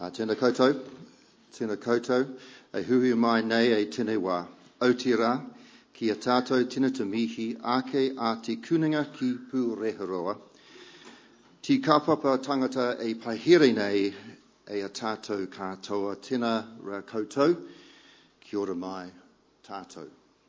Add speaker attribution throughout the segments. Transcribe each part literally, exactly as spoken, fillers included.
Speaker 1: Uh, tēnā koutou, tēnā koutou, e huhi mai nei e tēnei wā. Aotearoa, ki a tātou tēnā te mihi, ake a te kuninga ki Pūreheroa. Ti kaupapa tangata e pahere nei e a tātou katoa, tēnā rā koutou, ki ora mai tātou.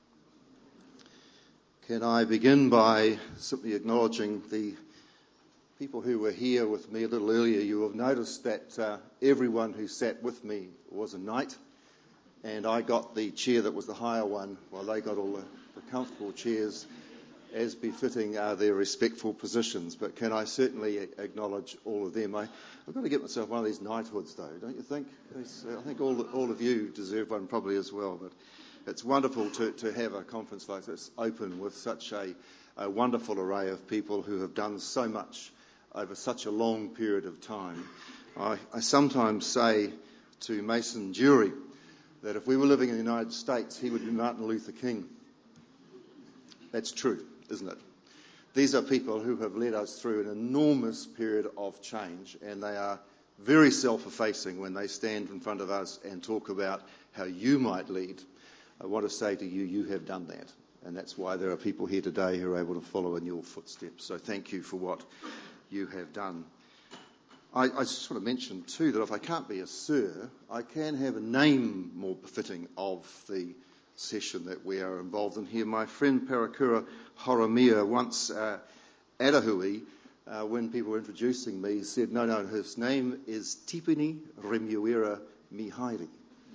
Speaker 1: Can I begin by simply acknowledging the people who were here with me a little earlier? You will have noticed that uh, everyone who sat with me was a knight, and I got the chair that was the higher one while they got all the, the comfortable chairs as befitting uh, their respectful positions. But can I certainly acknowledge all of them? I, I've got to get myself one of these knighthoods, though, don't you think? It's, uh, I think all, all of you deserve one probably as well. But it's wonderful to, to have a conference like this open with such a, a wonderful array of people who have done so much over such a long period of time. I, I sometimes say to Mason Jury that if we were living in the United States, he would be Martin Luther King. That's true, isn't it? These are people who have led us through an enormous period of change, and they are very self-effacing when they stand in front of us and talk about how you might lead. I want to say to you, you have done that, and that's why there are people here today who are able to follow in your footsteps. So thank you for what you have done. I, I just want to mention too that if I can't be a sir, I can have a name more befitting of the session that we are involved in here. My friend Parakura Horomia once uh, at a hui, uh, when people were introducing me, said, no, no, his name is Tipini Remuera Mihairi.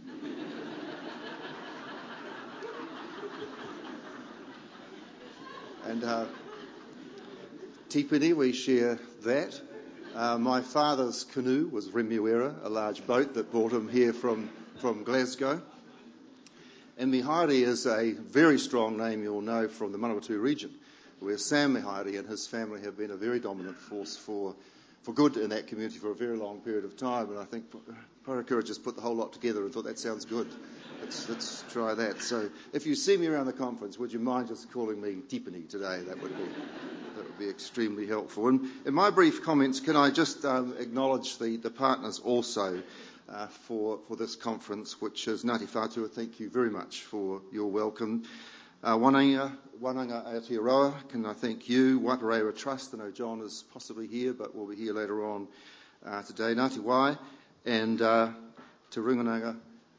Speaker 1: and uh, Tipini, we share that. Uh, my father's canoe was Remuera, a large boat that brought him here from, from Glasgow. And Mihairi is a very strong name you'll know from the Manawatu region, where Sam Mihairi and his family have been a very dominant force for, for good in that community for a very long period of time. And I think Parakura just put the whole lot together and thought, that sounds good. Let's, let's try that. So if you see me around the conference, would you mind just calling me Tipini today? That would be that would be extremely helpful. And in my brief comments, can I just um, acknowledge the, the partners also uh, for, for this conference, which is Ngāti Whātua. Thank you very much for your welcome. Uh, Wananga, Wananga Aotearoa, can I thank you. Waipareira Trust, I know John is possibly here, but will be here later on uh, today. Ngāti Wai, and uh, Te Runganga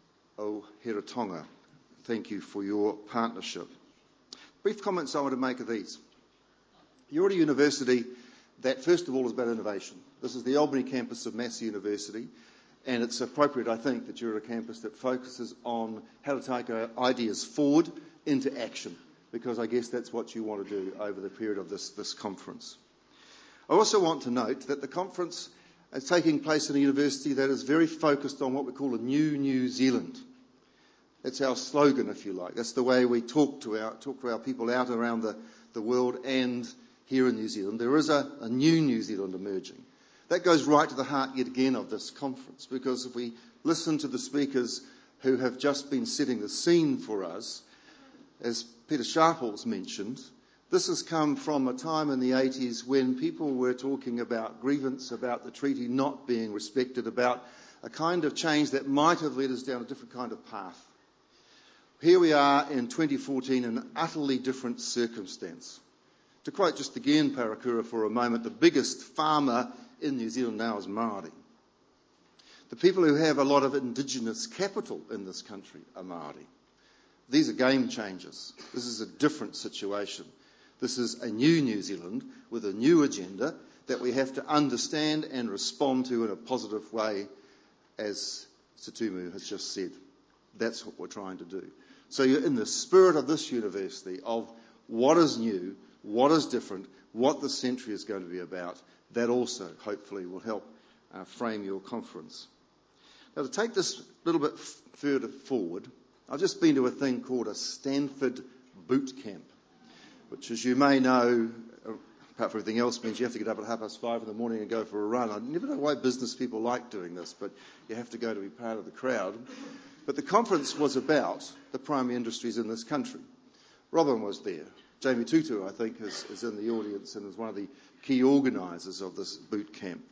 Speaker 1: o Heratonga. Thank you for your partnership. Brief comments I want to make are these. You're at a university that, first of all, is about innovation. This is the Albany campus of Massey University, and it's appropriate, I think, that you're at a campus that focuses on how to take our ideas forward into action, because I guess that's what you want to do over the period of this, this conference. I also want to note that the conference is taking place in a university that is very focused on what we call a new New Zealand. That's our slogan, if you like. That's the way we talk to our talk to our people out around the, the world and here in New Zealand. There is a, a new New Zealand emerging. That goes right to the heart yet again of this conference, because if we listen to the speakers who have just been setting the scene for us, as Peter Sharples mentioned, this has come from a time in the eighties when people were talking about grievance, about the treaty not being respected, about a kind of change that might have led us down a different kind of path. Here we are in twenty fourteen in an utterly different circumstance. To quote just again Parakura for a moment, the biggest farmer in New Zealand now is Māori. The people who have a lot of indigenous capital in this country are Māori. These are game changers. This is a different situation. This is a new New Zealand with a new agenda that we have to understand and respond to in a positive way, as Situmu has just said. That's what we're trying to do. So you're in the spirit of this university, of what is new, what is different, what the century is going to be about. That also, hopefully, will help uh, frame your conference. Now, to take this a little bit f- further forward, I've just been to a thing called a Stanford Boot Camp, which, as you may know, apart from everything else, means you have to get up at half past five in the morning and go for a run. I never know why business people like doing this, but you have to go to be part of the crowd. But the conference was about the primary industries in this country. Robin was there. Jamie Tutu, I think, is, is in the audience and is one of the key organisers of this boot camp.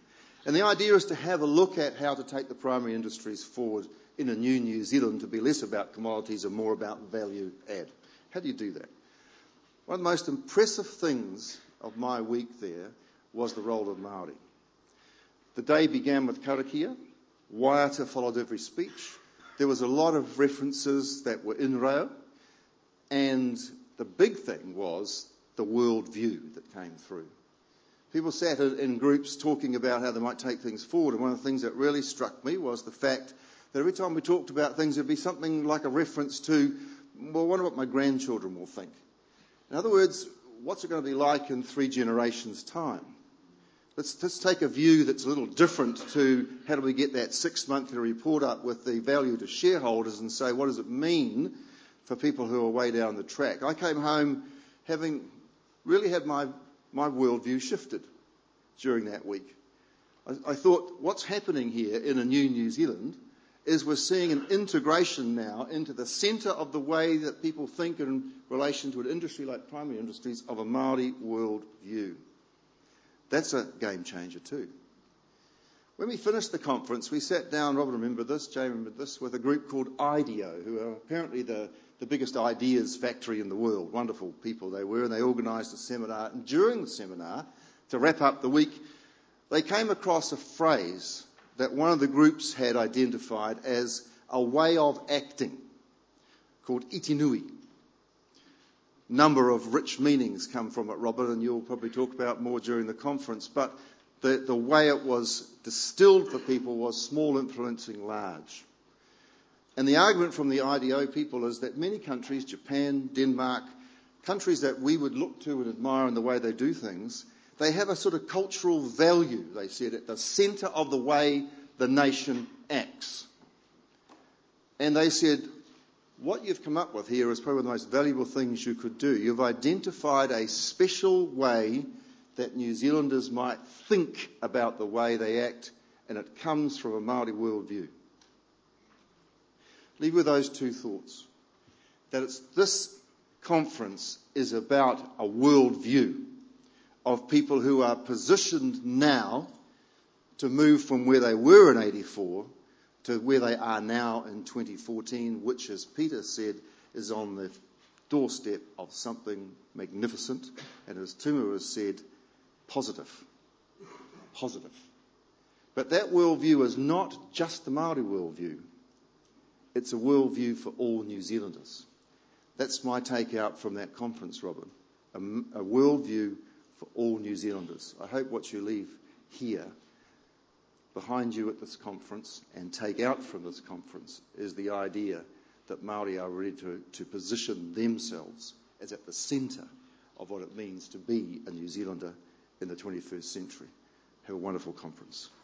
Speaker 1: And the idea is to have a look at how to take the primary industries forward in a new New Zealand, to be less about commodities and more about value add. How do you do that? One of the most impressive things of my week there was the role of Māori. The day began with karakia. Waiata followed every speech. There was a lot of references that were in reo. And the big thing was the world view that came through. People sat in groups talking about how they might take things forward. And one of the things that really struck me was the fact that every time we talked about things, there'd be something like a reference to, well, I wonder what my grandchildren will think. In other words, what's it going to be like in three generations' time? Let's, let's take a view that's a little different to how do we get that six-monthly report up with the value to shareholders and say, what does it mean for people who are way down the track? I came home having really had my, my worldview shifted during that week. I, I thought, what's happening here in a new New Zealand is we're seeing an integration now into the centre of the way that people think in relation to an industry like primary industries of a Māori world view. That's a game changer too. When we finished the conference, we sat down, Robert remembered this, Jay remembered this, with a group called IDEO, who are apparently the, the biggest ideas factory in the world. Wonderful people they were, and they organised a seminar. And during the seminar, to wrap up the week, they came across a phrase that one of the groups had identified as a way of acting called itinui. Number of rich meanings come from it, Robert, and you'll probably talk about more during the conference. But the, the way it was distilled for people was small influencing large. And the argument from the IDEO people is that many countries, Japan, Denmark, countries that we would look to and admire in the way they do things, they have a sort of cultural value, they said, at the centre of the way the nation acts. And they said, what you've come up with here is probably one of the most valuable things you could do. You've identified a special way that New Zealanders might think about the way they act, and it comes from a Māori worldview. Leave with those two thoughts. That it's, this conference is about a worldview of people who are positioned now to move from where they were in eighty-four to where they are now in twenty fourteen, which, as Peter said, is on the doorstep of something magnificent, and as Tumu has said, positive. Positive. But that worldview is not just the Māori worldview. It's a worldview for all New Zealanders. That's my take out from that conference, Robin. A, a worldview for all New Zealanders. I hope what you leave here behind you at this conference and take out from this conference is the idea that Māori are ready to, to position themselves as at the centre of what it means to be a New Zealander in the twenty-first century. Have a wonderful conference.